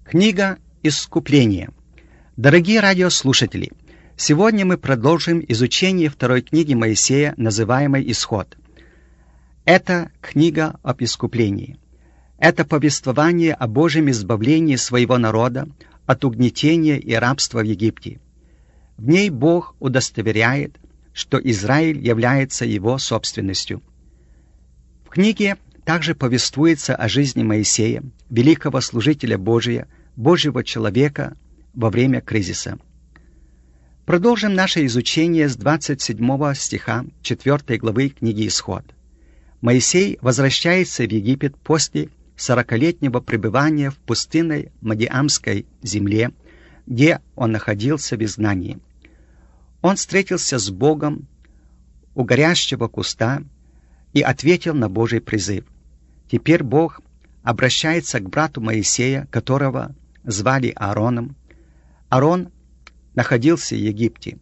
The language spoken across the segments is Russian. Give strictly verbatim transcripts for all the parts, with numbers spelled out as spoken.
Книга Искупления. Дорогие радиослушатели, сегодня мы продолжим изучение второй книги Моисея, называемой «Исход». Это книга об искуплении. Это повествование о Божьем избавлении своего народа от угнетения и рабства в Египте. В ней Бог удостоверяет, что Израиль является его собственностью. В книге также повествуется о жизни Моисея, великого служителя Божия, Божьего человека во время кризиса. Продолжим наше изучение с двадцать седьмого стиха четвёртой главы книги «Исход». Моисей возвращается в Египет после сорокалетнего пребывания в пустынной Мадиамской земле, где он находился в изгнании. Он встретился с Богом у горящего куста и ответил на Божий призыв. Теперь Бог обращается к брату Моисея, которого звали Аароном. Аарон находился в Египте.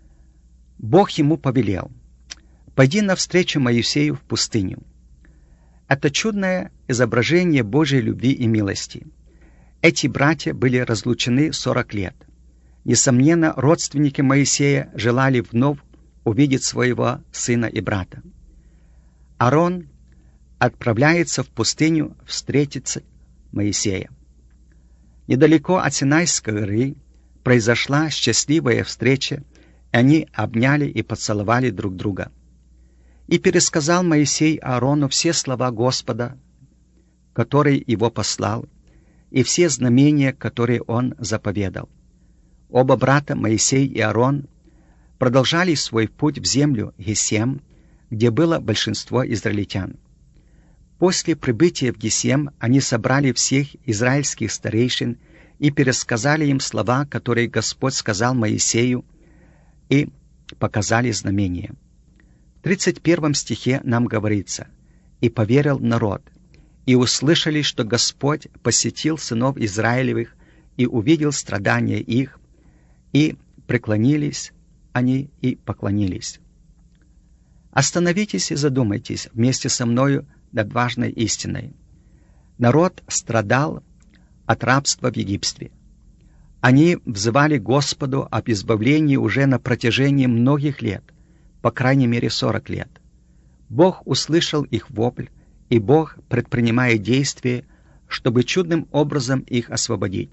Бог ему повелел: «Пойди навстречу Моисею в пустыню». Это чудное изображение Божьей любви и милости. Эти братья были разлучены сорок лет. Несомненно, родственники Моисея желали вновь увидеть своего сына и брата. Аарон отправляется в пустыню встретиться Моисея. Недалеко от Синайской горы произошла счастливая встреча, и они обняли и поцеловали друг друга. И пересказал Моисей Аарону все слова Господа, который его послал, и все знамения, которые он заповедал. Оба брата, Моисей и Аарон, продолжали свой путь в землю Гесем, где было большинство израильтян. После прибытия в Гесем они собрали всех израильских старейшин и пересказали им слова, которые Господь сказал Моисею, и показали знамения. В тридцать первом стихе нам говорится: «И поверил народ, и услышали, что Господь посетил сынов Израилевых и увидел страдания их, и преклонились они и поклонились». Остановитесь и задумайтесь вместе со мною над важной истиной. Народ страдал от рабства в Египте. Они взывали Господу об избавлении уже на протяжении многих лет, по крайней мере сорок лет. Бог услышал их вопль, и Бог предпринимает действия, чтобы чудным образом их освободить.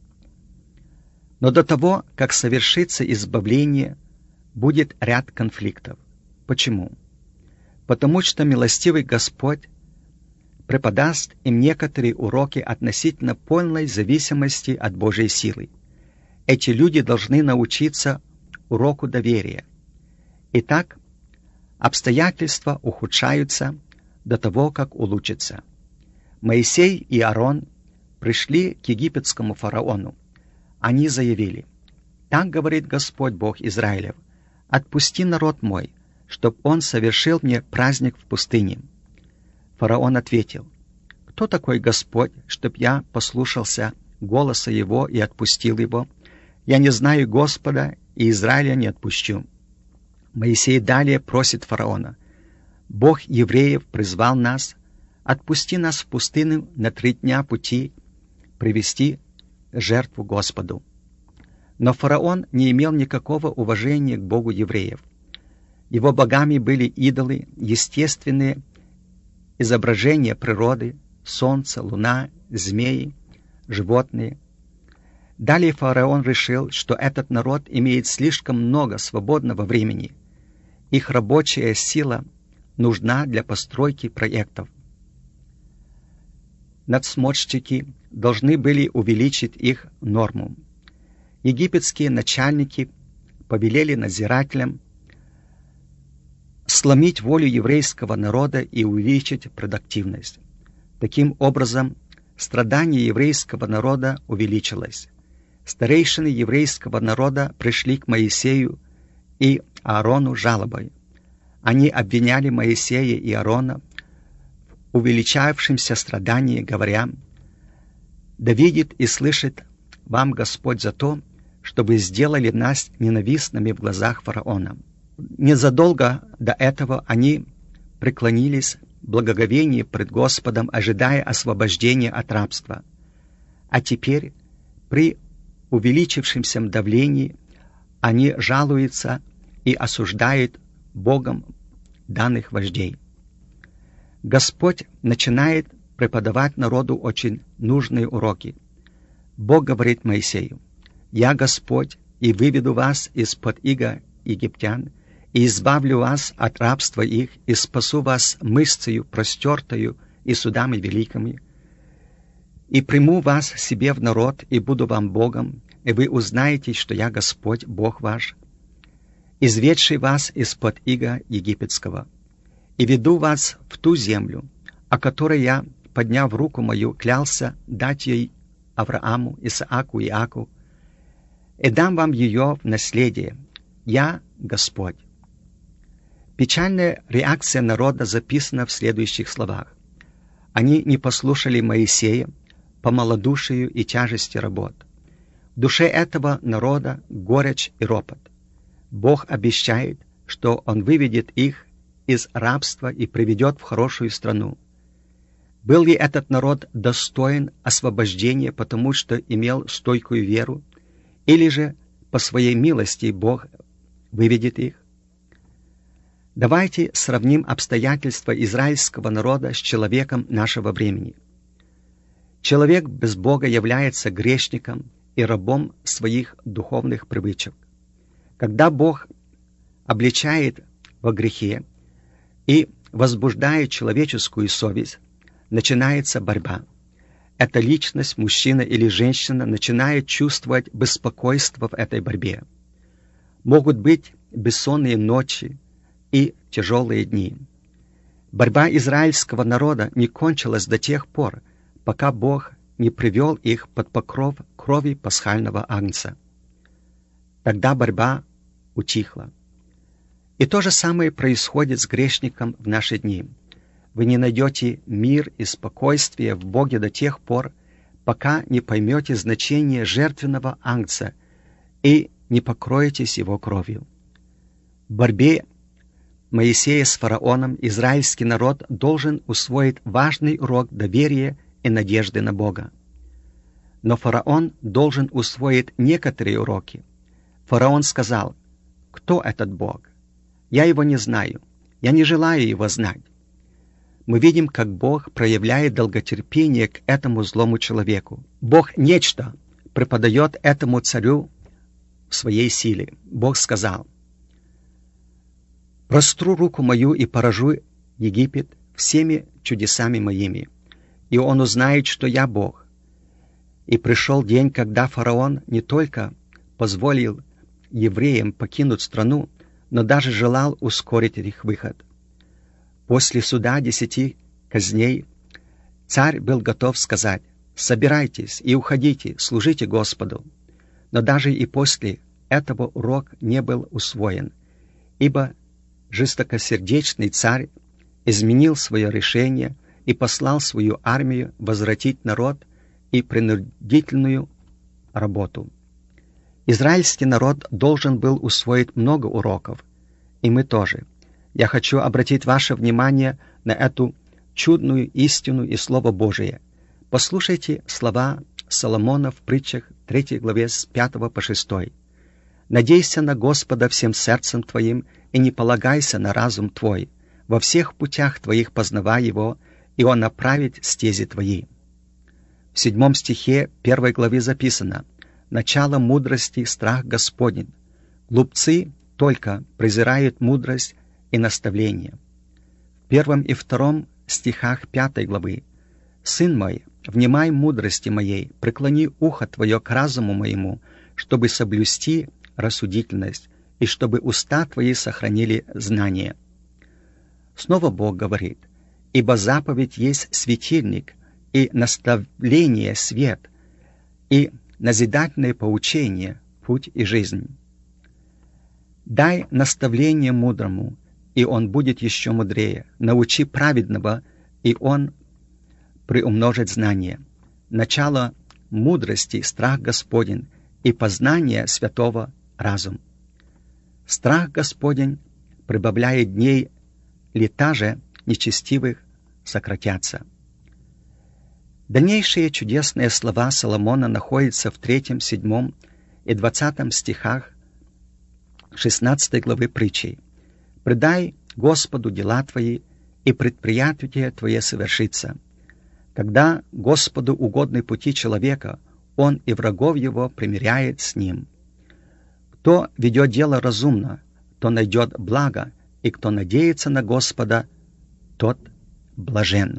Но до того, как совершится избавление, будет ряд конфликтов. Почему? Потому что милостивый Господь преподаст им некоторые уроки относительно полной зависимости от Божьей силы. Эти люди должны научиться уроку доверия. Итак, обстоятельства ухудшаются до того, как улучшатся. Моисей и Аарон пришли к египетскому фараону. Они заявили: «Так говорит Господь Бог Израилев: отпусти народ мой, чтоб он совершил мне праздник в пустыне». Фараон ответил: «Кто такой Господь, чтоб я послушался голоса его и отпустил его? Я не знаю Господа, и Израиля не отпущу». Моисей далее просит фараона: «Бог евреев призвал нас, отпусти нас в пустыню на три дня пути, привести жертву Господу». Но фараон не имел никакого уважения к Богу евреев. Его богами были идолы, естественные изображения природы, солнце, луна, змеи, животные. Далее фараон решил, что этот народ имеет слишком много свободного времени. Их рабочая сила нужна для постройки проектов. Надсмотрщики должны были увеличить их норму. Египетские начальники повелели надзирателям сломить волю еврейского народа и увеличить продуктивность. Таким образом, страдание еврейского народа увеличилось. Старейшины еврейского народа пришли к Моисею и Аарону жалобой. Они обвиняли Моисея и Аарона в увеличавшемся страдании, говоря: «Да видит и слышит вам Господь за то, что вы сделали нас ненавистными в глазах фараона». Незадолго до этого они преклонились в благоговении пред Господом, ожидая освобождения от рабства. А теперь, при увеличившемся давлении, они жалуются и осуждают Богом данных вождей. Господь начинает преподавать народу очень нужные уроки. Бог говорит Моисею: «Я Господь, и выведу вас из-под ига египтян, и избавлю вас от рабства их, и спасу вас мышцею простертою и судами великими, и приму вас себе в народ, и буду вам Богом, и вы узнаете, что я Господь, Бог ваш, изведший вас из-под ига египетского, и веду вас в ту землю, о которой я, подняв руку мою, клялся дать ей Аврааму, Исааку и Иакову, и дам вам ее в наследие. Я Господь». Печальная реакция народа записана в следующих словах. Они не послушали Моисея по малодушию и тяжести работ. В душе этого народа горечь и ропот. Бог обещает, что Он выведет их из рабства и приведет в хорошую страну. Был ли этот народ достоин освобождения, потому что имел стойкую веру, или же по своей милости Бог выведет их? Давайте сравним обстоятельства израильского народа с человеком нашего времени. Человек без Бога является грешником и рабом своих духовных привычек. Когда Бог обличает во грехе и возбуждает человеческую совесть, начинается борьба. Эта личность, мужчина или женщина, начинает чувствовать беспокойство в этой борьбе. Могут быть бессонные ночи и тяжелые дни. Борьба израильского народа не кончилась до тех пор, пока Бог не привел их под покров крови пасхального агнца. Тогда борьба утихла. И то же самое происходит с грешником в наши дни. Вы не найдете мир и спокойствие в Боге до тех пор, пока не поймете значение жертвенного агнца и не покроетесь его кровью. В борьбе Моисея с фараоном израильский народ должен усвоить важный урок доверия и надежды на Бога. Но фараон должен усвоить некоторые уроки. Фараон сказал: «Кто этот Бог? Я его не знаю, я не желаю его знать». Мы видим, как Бог проявляет долготерпение к этому злому человеку. Бог нечто преподает этому царю в своей силе. Бог сказал: «Простру руку мою и поражу Египет всеми чудесами моими, и он узнает, что я Бог». И пришел день, когда фараон не только позволил евреям покинуть страну, но даже желал ускорить их выход. После суда десяти казней царь был готов сказать: «Собирайтесь и уходите, служите Господу». Но даже и после этого урок не был усвоен, ибо жестокосердечный царь изменил свое решение и послал свою армию возвратить народ и принудительную работу. Израильский народ должен был усвоить много уроков, и мы тоже. Я хочу обратить ваше внимание на эту чудную истину и Слово Божие. Послушайте слова Соломона в притчах третьей главе с пятого по шестой. «Надейся на Господа всем сердцем твоим и не полагайся на разум твой. Во всех путях твоих познавай Его, и Он направит стези твои». В седьмом стихе первой главы записано: «Начало мудрости — страх Господень. Глупцы только презирают мудрость и наставление». В первом и втором стихах пятой главы: «Сын мой, внимай мудрости моей, преклони ухо твое к разуму моему, чтобы соблюсти рассудительность, и чтобы уста твои сохранили знание». Снова Бог говорит: «Ибо заповедь есть светильник, и наставление — свет, и назидательное поучение — путь и жизнь». Дай наставление мудрому, и он будет еще мудрее. Научи праведного, и он приумножит знание. Начало мудрости — страх Господень, и познание святого — разум. Страх Господень прибавляет дней, лета же нечестивых сократятся. Дальнейшие чудесные слова Соломона находятся в третьем, седьмом и двадцатом стихах шестнадцатой главы притчей. «Предай Господу дела твои, и предприятие твое совершится». Когда Господу угодны пути человека, Он и врагов его примиряет с ним. Кто ведет дело разумно, то найдет благо, и кто надеется на Господа, тот блажен.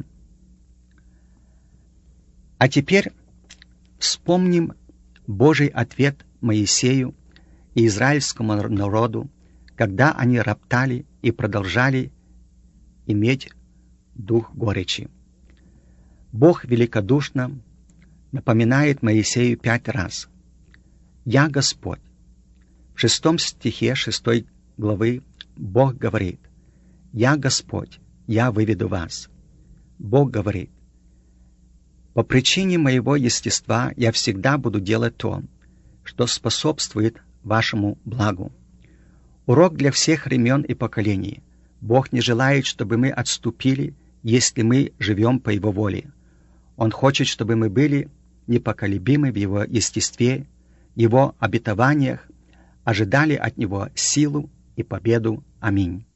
А теперь вспомним Божий ответ Моисею и израильскому народу, когда они роптали и продолжали иметь дух горечи. Бог великодушно напоминает Моисею пять раз: «Я Господь». В шестом стихе шестой главы Бог говорит: «Я Господь, я выведу вас». Бог говорит: «По причине моего естества я всегда буду делать то, что способствует вашему благу». Урок для всех времен и поколений. Бог не желает, чтобы мы отступили, если мы живем по Его воле. Он хочет, чтобы мы были непоколебимы в Его естестве, Его обетованиях, ожидали от Него силу и победу. Аминь.